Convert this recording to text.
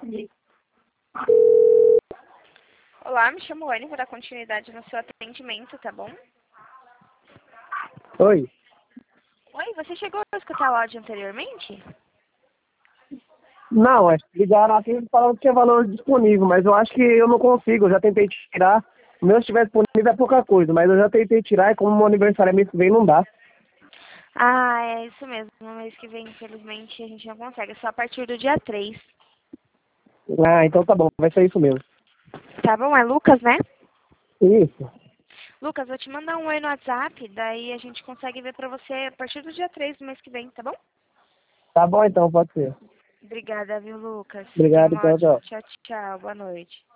Olá, me chamo Anne, vou dar continuidade no seu atendimento, tá bom? Oi. Oi, você chegou a escutar o áudio anteriormente? Não, ligaram aqui falando que tinha valor disponível, mas eu acho que eu não consigo, eu já tentei tirar. O meu se estiver disponível é pouca coisa, mas eu já tentei tirar e como meu aniversário é mês que vem, não dá. Ah, é isso mesmo. No mês que vem, infelizmente, a gente não consegue. É só a partir do dia 3. Ah, então tá bom, vai ser isso mesmo. Tá bom? É Lucas, né? Isso. Lucas, vou te mandar um oi no WhatsApp, daí a gente consegue ver pra você a partir do dia 3 do mês que vem, tá bom? Tá bom então, pode ser. Obrigada, viu, Lucas? Tenha Obrigado, uma então, ótima... tchau. Tchau, tchau. Boa noite.